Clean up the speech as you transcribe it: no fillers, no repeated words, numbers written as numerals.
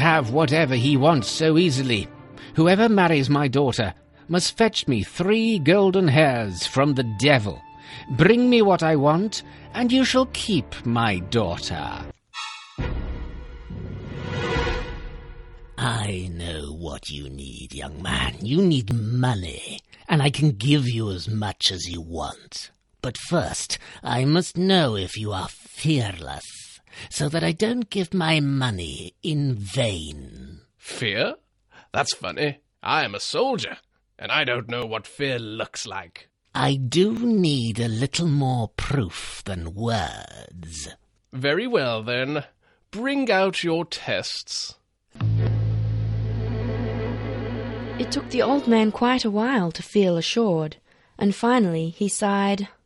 have whatever he wants so easily. Whoever marries my daughter must fetch me 3 golden hairs from the devil. Bring me what I want, and you shall keep my daughter." "I know what you need, young man. You need money, and I can give you as much as you want. But first, I must know if you are fearless, so that I don't give my money in vain." Fear? That's funny. I am a soldier, and I don't know what fear looks like. "I do need a little more proof than words." Very well, then. Bring out your tests. It took the old man quite a while to feel assured, and finally he sighed,